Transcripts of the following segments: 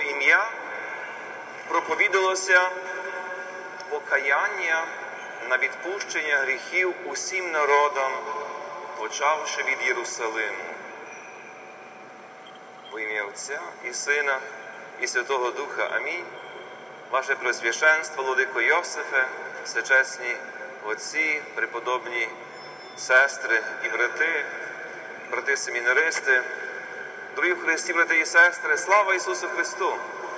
ім'я проповідалося покаяння на відпущення гріхів усім народам, почавши від Єрусалиму. Во ім'я Отця і Сина і Святого Духа. Амінь. Ваше Преосвященство, Владико Йосифе, всечесні отці, преподобні сестри і брати семінаристи, дорогі в Христі, брати і сестри, слава Ісусу Христу!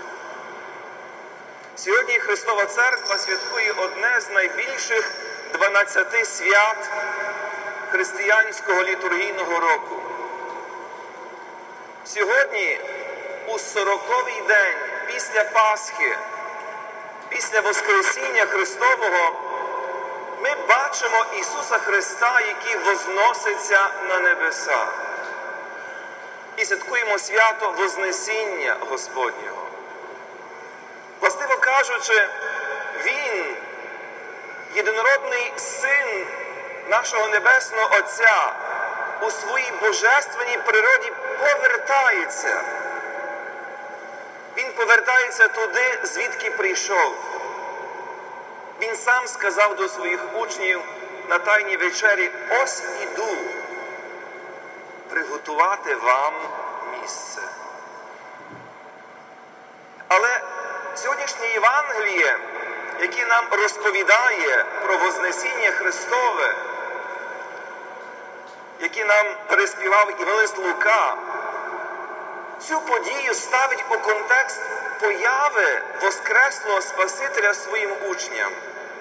Сьогодні Христова Церква святкує одне з найбільших 12 свят християнського літургійного року. Сьогодні, у 40-й день після Пасхи, після Воскресіння Христового, ми бачимо Ісуса Христа, який возноситься на небеса. І святкуємо свято Вознесіння Господнього. Властиво кажучи, Він, єдинородний Син нашого Небесного Отця, у своїй божественній природі повертається. Він повертається туди, звідки прийшов. Він сам сказав до своїх учнів на Тайній вечері: «Ось іду приготувати вам місце». Але сьогоднішнє Євангеліє, яке нам розповідає про Вознесіння Христове, яке нам переспівав Євангелист Лука, цю подію ставить у контекст появи Воскреслого Спасителя своїм учням.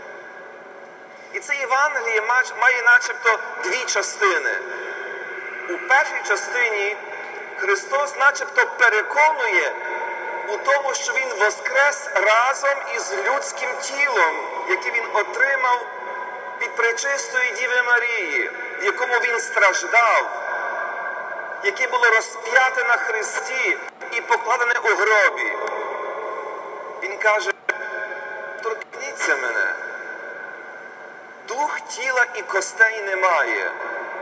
І це Євангеліє має начебто дві частини. У першій частині Христос начебто переконує у тому, що Він воскрес разом із людським тілом, яке Він отримав від Пречистої Діви Марії, в якому Він страждав, яке було розп'яте на хресті і покладене у гробі. Він каже: «Торкніться мене. Дух тіла і костей немає.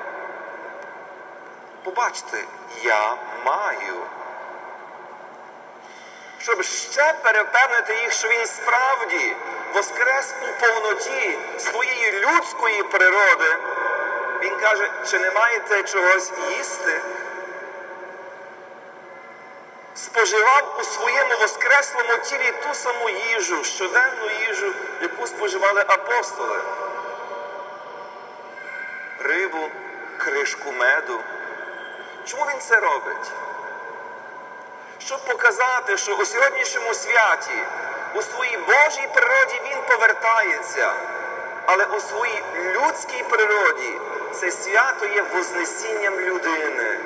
Побачте, я маю». Щоб ще перепевнити їх, що Він справді воскрес у повноті своєї людської природи, Він каже: «Чи не маєте чогось їсти?» Споживав у своєму воскреслому тілі ту саму їжу, щоденну їжу, яку споживали апостоли. Рибу, кришку меду. Чому Він це робить? Щоб показати, що у сьогоднішньому святі, у своїй Божій природі Він повертається, але у своїй людській природі це свято є вознесінням людини.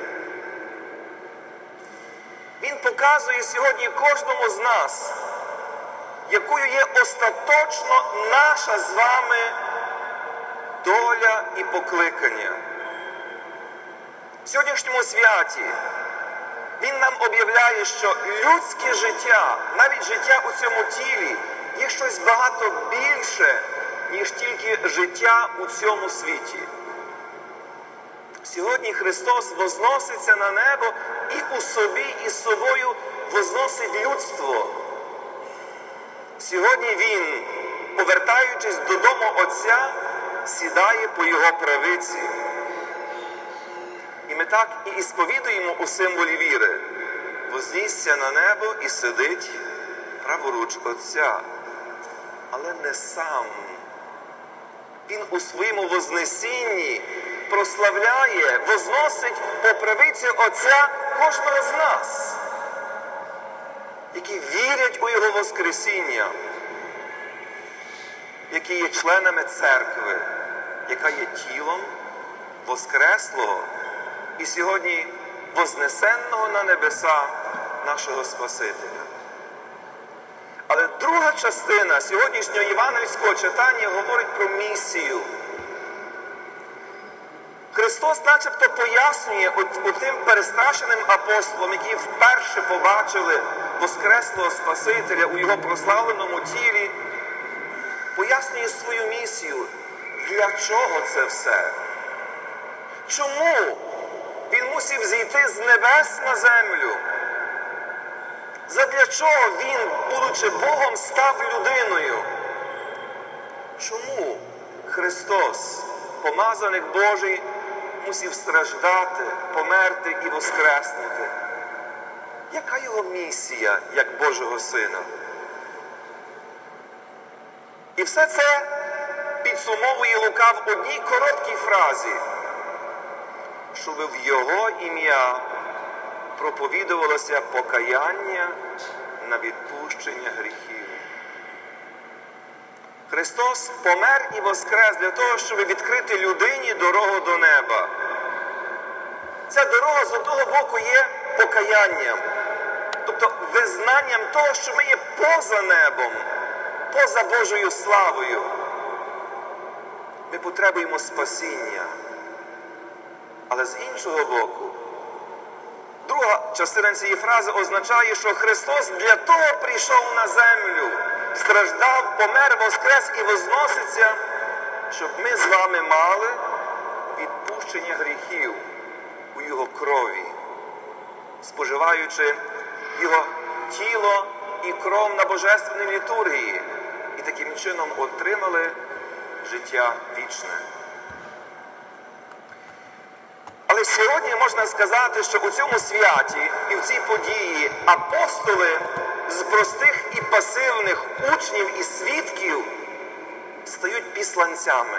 Він показує сьогодні кожному з нас, якою є остаточно наша з вами доля і покликання. В сьогоднішньому святі Він нам об'являє, що людське життя, навіть життя у цьому тілі, є щось багато більше, ніж тільки життя у цьому світі. Сьогодні Христос возноситься на небо і у собі, і з собою возносить людство. Сьогодні Він, повертаючись додому Отця, сідає по Його правиці. І ми так і сповідуємо у символі віри: вознісся на небо і сидить праворуч Отця. Але не сам. Він у своєму вознесінні прославляє, возносить по правицю Отця кожного з нас, які вірять у Його Воскресіння, які є членами церкви, яка є тілом Воскреслого і сьогодні вознесенного на небеса нашого Спасителя. Але друга частина сьогоднішнього євангельського читання говорить про місію. Христос начебто пояснює тим перестрашеним апостолам, які вперше побачили Воскреслого Спасителя у Його прославленому тілі, пояснює свою місію. Для чого це все? Чому Він мусив зійти з небес на землю? Задля чого Він, будучи Богом, став людиною? Чому Христос, помазаник Божий, мусив страждати, померти і воскреснути? Яка його місія, як Божого Сина? І все це підсумовує Лука в одній короткій фразі, щоб в Його ім'я проповідувалося покаяння на відпущення гріхів. Христос помер і воскрес для того, щоб відкрити людині дорогу до неба. Ця дорога з одного боку є покаянням, тобто визнанням того, що ми є поза небом, поза Божою славою. Ми потребуємо спасіння. Але з іншого боку, друга частина цієї фрази означає, що Христос для того прийшов на землю, страждав, помер, воскрес і возноситься, щоб ми з вами мали відпущення гріхів у Його крові, споживаючи Його тіло і кров на божественній літургії, і таким чином отримали життя вічне. Але сьогодні можна сказати, що у цьому святі і в цій події апостоли з простих і пасивних учнів і свідків стають післанцями.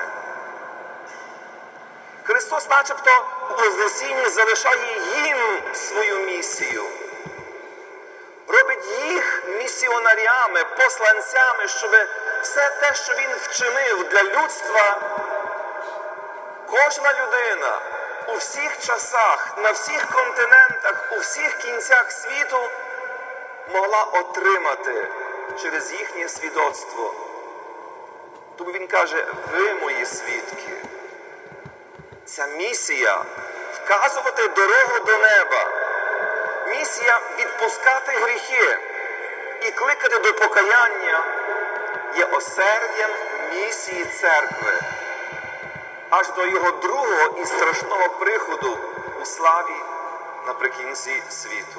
Христос начебто у Вознесінні залишає їм свою місію. Робить їх місіонарями, посланцями, щоб все те, що Він вчинив для людства, кожна людина у всіх часах, на всіх континентах, у всіх кінцях світу могла отримати через їхнє свідоцтво. Тому Він каже: ви мої свідки. Ця місія – вказувати дорогу до неба. Місія – відпускати гріхи і кликати до покаяння є осердям місії церкви аж до Його другого і страшного приходу у славі наприкінці світу.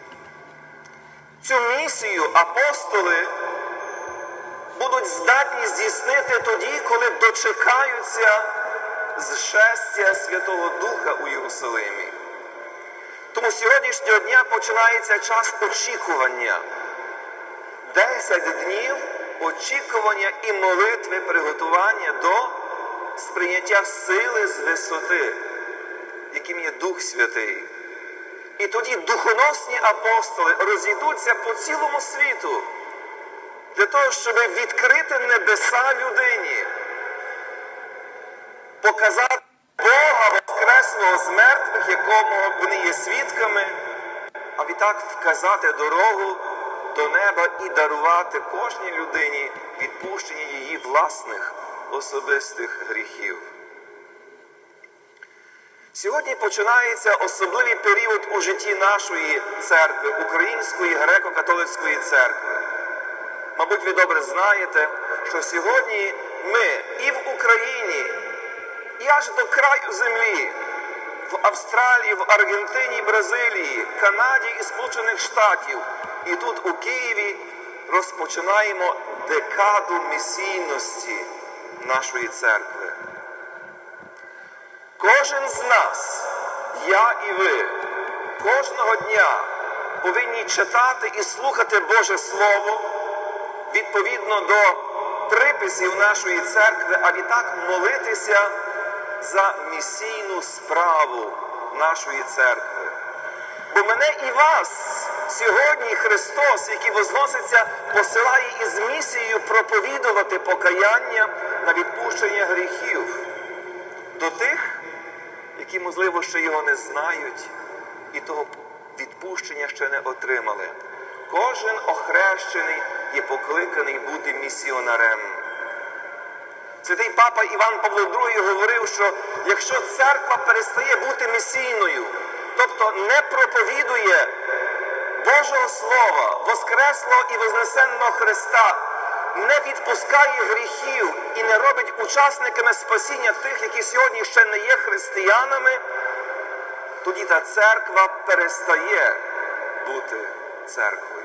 Цю місію апостоли будуть здатні здійснити тоді, коли дочекаються зшестя Святого Духа у Єрусалимі. Тому з сьогоднішнього дня починається час очікування. 10 днів очікування і молитви, приготування до сприйняття сили з висоти, яким є Дух Святий. І тоді духоносні апостоли розійдуться по цілому світу для того, щоб відкрити небеса людині, показати Бога воскреслого з мертвих, якому вони є свідками, а відтак вказати дорогу до неба і дарувати кожній людині відпущення її власних особистих гріхів. Сьогодні починається особливий період у житті нашої церкви, Української греко-католицької церкви. Мабуть, ви добре знаєте, що сьогодні ми і в Україні, і аж до краю землі, в Австралії, в Аргентині, Бразилії, Канаді і Сполучених Штатів, і тут у Києві розпочинаємо декаду місійності нашої церкви. Кожен з нас, я і ви, кожного дня повинні читати і слухати Боже Слово відповідно до приписів нашої церкви, а відтак молитися за місійну справу нашої церкви. Бо мене і вас сьогодні Христос, який возноситься, посилає із місією проповідувати покаяння на відпущення гріхів до тих, які, можливо, ще його не знають і того відпущення ще не отримали. Кожен охрещений є покликаний бути місіонарем. Святий Папа Іван Павло II говорив, що якщо церква перестає бути місійною, тобто не проповідує Божого Слова, воскреслого і вознесенного Христа, не відпускає гріхів і не робить учасниками спасіння тих, які сьогодні ще не є християнами, тоді та церква перестає бути церквою.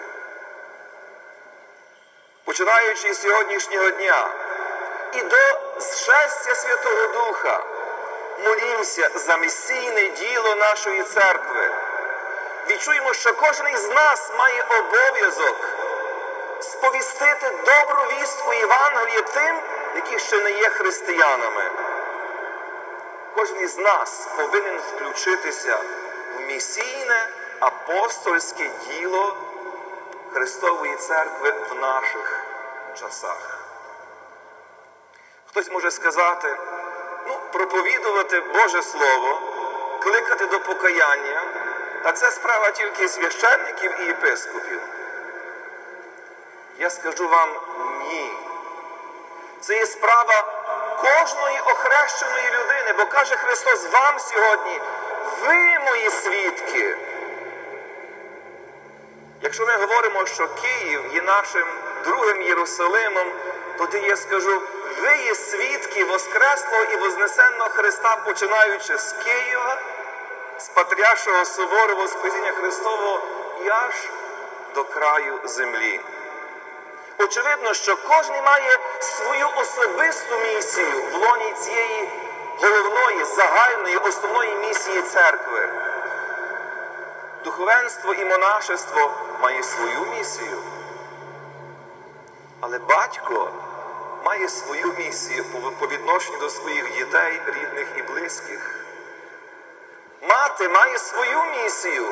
Починаючи з сьогоднішнього дня і до зшестя Святого Духа, молімося за місійне діло нашої церкви. Відчуємо, що кожен із нас має обов'язок сповістити добру вістку Євангелія тим, які ще не є християнами. Кожен із нас повинен включитися в місійне апостольське діло Христової Церкви в наших часах. Хтось може сказати, проповідувати Боже Слово, кликати до покаяння, та це справа тільки священників і єпископів. Я скажу вам ні. Це є справа кожної охрещеної людини, бо каже Христос вам сьогодні, ви мої свідки. Якщо ми говоримо, що Київ є нашим другим Єрусалимом, тоді я скажу, ви є свідки Воскреслого і Вознесенного Христа, починаючи з Києва, з Патріаршого собору Воскресіння Христового і аж до краю землі. Очевидно, що кожен має свою особисту місію в лоні цієї головної, загальної, основної місії церкви. Духовенство і монашество має свою місію. Але батько має свою місію по відношенню до своїх дітей, рідних і близьких. Мати має свою місію.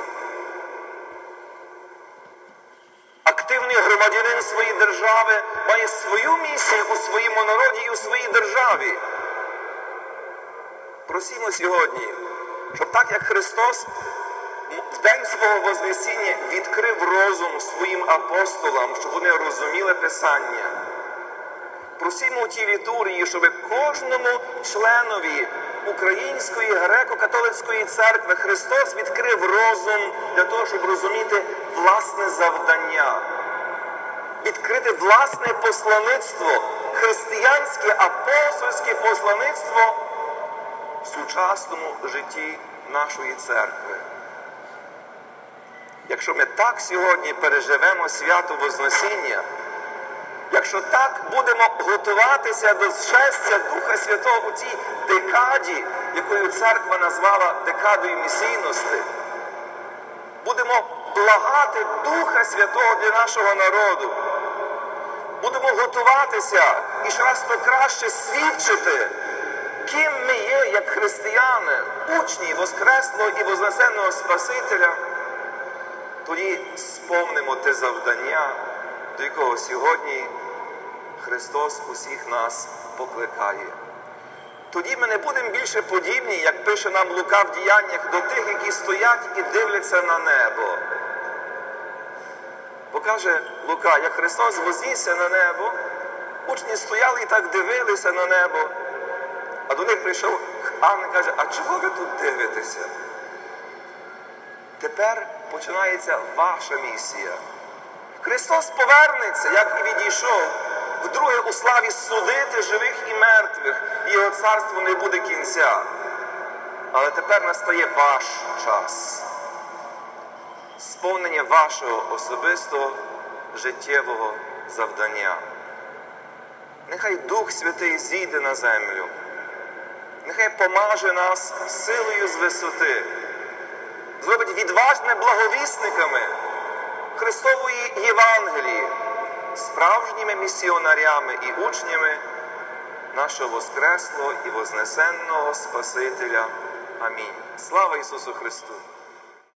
Активний громадянин своєї держави має свою місію у своєму народі і у своїй державі. Просімо сьогодні, щоб так, як Христос в день свого Вознесіння відкрив розум своїм апостолам, щоб вони розуміли Писання. Просімо у тій літургії, щоб кожному членові Української греко-католицької церкви Христос відкрив розум для того, щоб розуміти власне завдання, відкрити власне послаництво, християнське апостольське послаництво в сучасному житті нашої церкви. Якщо ми так сьогодні переживемо свято Вознесіння, якщо так будемо готуватися до зшестя Духа Святого у цій декаді, якою церква назвала декадою місійності, будемо благати Духа Святого для нашого народу, будемо готуватися і щоразу краще свідчити, ким ми є, як християни, учні Воскреслого і Вознесеного Спасителя, тоді сповнимо те завдання, до якого сьогодні Христос усіх нас покликає. Тоді ми не будемо більше подібні, як пише нам Лука в Діяннях, до тих, які стоять і дивляться на небо. Бо каже Лука, як Христос вознісся на небо, учні стояли і так дивилися на небо, а до них прийшов ангел і каже, а чого ви тут дивитеся? Тепер починається ваша місія. Христос повернеться, як і відійшов, вдруге у славі судити живих і мертвих, і його царству не буде кінця. Але тепер настає ваш час. Сповнення вашого особистого життєвого завдання. Нехай Дух Святий зійде на землю. Нехай помаже нас силою з висоти. Зробить відважними благовісниками Христової Євангелії, справжніми місіонарями і учнями нашого Воскреслого і Вознесенного Спасителя. Амінь. Слава Ісусу Христу!